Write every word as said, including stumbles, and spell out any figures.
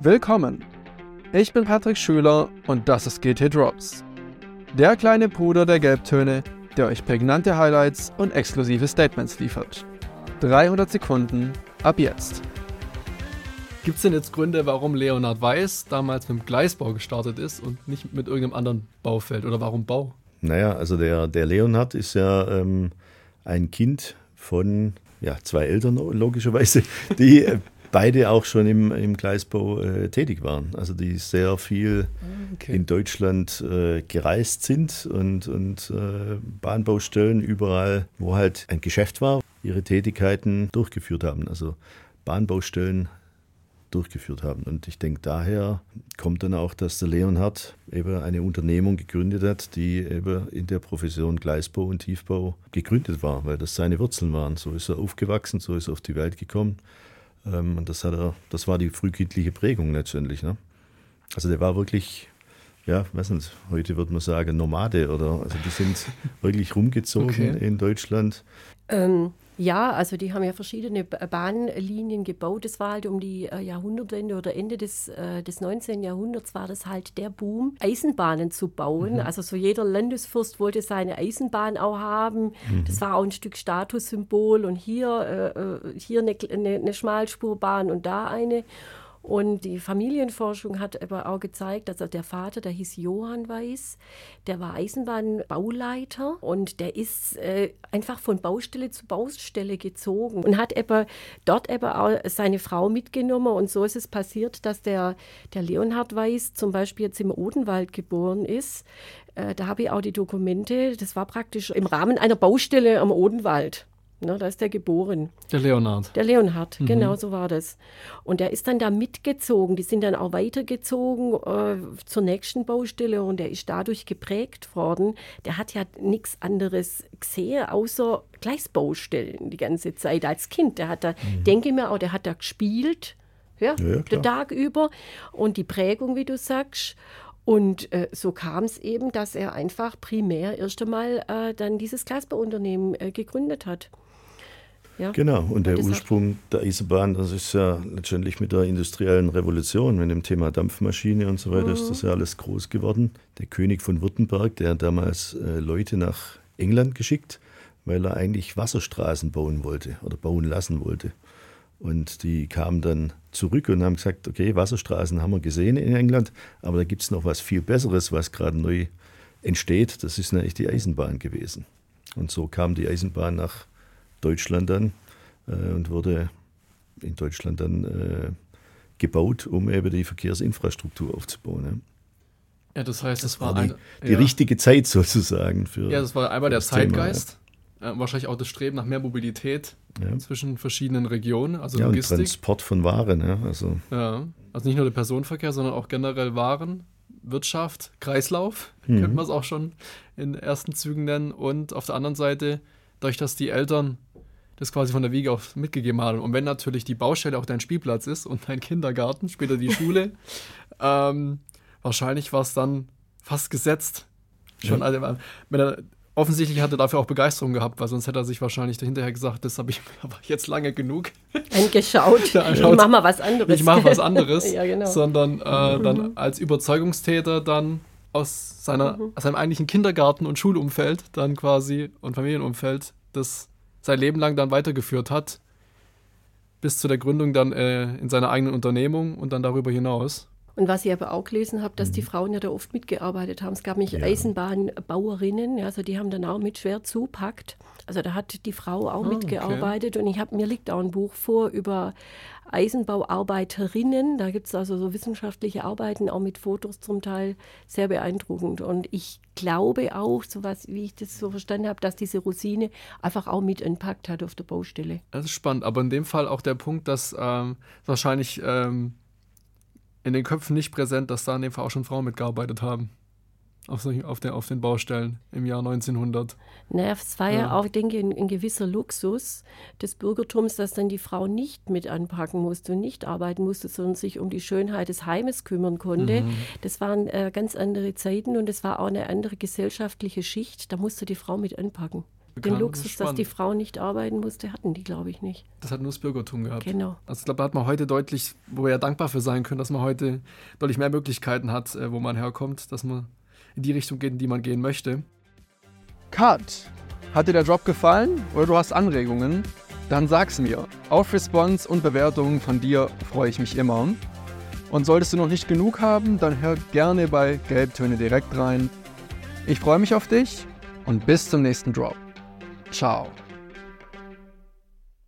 Willkommen! Ich bin Patrick Schüler und das ist G T Drops. Der kleine Bruder der Gelbtöne, der euch prägnante Highlights und exklusive Statements liefert. dreihundert Sekunden ab jetzt. Gibt es denn jetzt Gründe, warum Leonhard Weiß damals mit dem Gleisbau gestartet ist und nicht mit irgendeinem anderen Baufeld? Oder warum Bau? Naja, also der, der Leonhard ist ja ähm, ein Kind von ja, zwei Eltern logischerweise, die beide auch schon im, im Gleisbau äh, tätig waren. Also die sehr viel okay. in Deutschland äh, gereist sind und, und äh, Bahnbaustellen überall, wo halt ein Geschäft war, ihre Tätigkeiten durchgeführt haben. Also Bahnbaustellen durchgeführt haben. Und ich denke, daher kommt dann auch, dass der Leonhard eben eine Unternehmung gegründet hat, die eben in der Profession Gleisbau und Tiefbau gegründet war, weil das seine Wurzeln waren. So ist er aufgewachsen, so ist er auf die Welt gekommen. Und das hat er, das war die frühkindliche Prägung letztendlich. Ne? Also der war wirklich, ja, weiß nicht, heute würde man sagen Nomade oder, also die sind wirklich rumgezogen okay. in Deutschland. Ähm. Ja, also die haben ja verschiedene Bahnlinien gebaut. Das war halt um die äh, Jahrhundertwende oder Ende des, äh, des neunzehnten. Jahrhunderts war das halt der Boom, Eisenbahnen zu bauen. Mhm. Also so jeder Landesfürst wollte seine Eisenbahn auch haben. Mhm. Das war auch ein Stück Statussymbol und hier, äh, hier eine, eine, eine Schmalspurbahn und da eine. Und die Familienforschung hat aber auch gezeigt, dass also der Vater, der hieß Johann Weiß, der war Eisenbahnbauleiter und der ist äh, einfach von Baustelle zu Baustelle gezogen und hat eben dort eben auch seine Frau mitgenommen. Und so ist es passiert, dass der, der Leonhard Weiß zum Beispiel jetzt im Odenwald geboren ist. Äh, da habe ich auch die Dokumente, das war praktisch im Rahmen einer Baustelle am Odenwald. Ne, da ist der geboren. Der Leonhard. Der Leonhard, mhm. genau so war das. Und der ist dann da mitgezogen. Die sind dann auch weitergezogen äh, zur nächsten Baustelle und der ist dadurch geprägt worden. Der hat ja nichts anderes gesehen, außer Gleisbaustellen die ganze Zeit als Kind. Der hat da, mhm. denke ich mir auch, der hat da gespielt, ja, ja, den Tag über. Und die Prägung, wie du sagst. Und äh, so kam es eben, dass er einfach primär erst einmal äh, dann dieses Gleisbauunternehmen äh, gegründet hat. Ja. Genau, und der Ursprung der Eisenbahn, das ist ja letztendlich mit der industriellen Revolution, mit dem Thema Dampfmaschine und so weiter, mhm. ist das ja alles groß geworden. Der König von Württemberg, der hat damals äh, Leute nach England geschickt, weil er eigentlich Wasserstraßen bauen wollte oder bauen lassen wollte. Und die kamen dann zurück und haben gesagt, okay, Wasserstraßen haben wir gesehen in England, aber da gibt es noch was viel Besseres, was gerade neu entsteht. Das ist nämlich die Eisenbahn gewesen. Und so kam die Eisenbahn nach Deutschland dann äh, und wurde in Deutschland dann äh, gebaut, um eben die Verkehrsinfrastruktur aufzubauen. Ja, ja das heißt, das es war die, eine, die ja. richtige Zeit sozusagen. Für ja, das war einmal der Zeitgeist, Thema, ja. äh, wahrscheinlich auch das Streben nach mehr Mobilität ja. zwischen verschiedenen Regionen, also ja, Logistik. Und Transport von Waren. Ja, also. Ja, also nicht nur der Personenverkehr, sondern auch generell Waren, Wirtschaft, Kreislauf, mhm. könnte man es auch schon in ersten Zügen nennen. Und auf der anderen Seite, dadurch, dass die Eltern das quasi von der Wiege auf mitgegeben haben. Und wenn natürlich die Baustelle auch dein Spielplatz ist und dein Kindergarten, später die Schule, ähm, wahrscheinlich war es dann fast gesetzt. Schon, ja. also, wenn er, offensichtlich hat er dafür auch Begeisterung gehabt, weil sonst hätte er sich wahrscheinlich hinterher gesagt, das habe ich aber jetzt lange genug angeschaut. Ich mach mal was anderes. Ich mach was anderes. Ja, genau. Sondern äh, mhm. dann als Überzeugungstäter dann aus, seiner, mhm. aus seinem eigentlichen Kindergarten- und Schulumfeld dann quasi und Familienumfeld das sein Leben lang dann weitergeführt hat, bis zu der Gründung dann äh, in seiner eigenen Unternehmung und dann darüber hinaus. Und was ich aber auch gelesen habe, dass die Frauen ja da oft mitgearbeitet haben. Es gab nämlich ja. Eisenbahnbauerinnen, also die haben dann auch mit schwer zupackt. Also da hat die Frau auch ah, mitgearbeitet. Okay. Und ich hab, mir liegt auch ein Buch vor über Eisenbauarbeiterinnen. Da gibt es also so wissenschaftliche Arbeiten, auch mit Fotos zum Teil, sehr beeindruckend. Und ich glaube auch, so was, wie ich das so verstanden habe, dass diese Rosine einfach auch mit entpackt hat auf der Baustelle. Das ist spannend, aber in dem Fall auch der Punkt, dass ähm, wahrscheinlich ähm, in den Köpfen nicht präsent, dass da in dem Fall auch schon Frauen mitgearbeitet haben. Auf, solchen, auf, den, auf den Baustellen im Jahr neunzehnhundert. Naja, es war ja, ja auch, denke ich, ein, ein gewisser Luxus des Bürgertums, dass dann die Frau nicht mit anpacken musste und nicht arbeiten musste, sondern sich um die Schönheit des Heimes kümmern konnte. Mhm. Das waren äh, ganz andere Zeiten und es war auch eine andere gesellschaftliche Schicht. Da musste die Frau mit anpacken. Den Luxus, dass die Frau nicht arbeiten musste, hatten die, glaube ich, nicht. Das hat nur das Bürgertum gehabt. Genau. Also ich glaube, da hat man heute deutlich, wo wir ja dankbar für sein können, dass man heute deutlich mehr Möglichkeiten hat, wo man herkommt, dass man in die Richtung geht, in die man gehen möchte. Cut! Hat dir der Drop gefallen oder du hast Anregungen? Dann sag's mir. Auf Response und Bewertungen von dir freue ich mich immer. Und solltest du noch nicht genug haben, dann hör gerne bei Gelbtöne direkt rein. Ich freue mich auf dich und bis zum nächsten Drop. Ciao.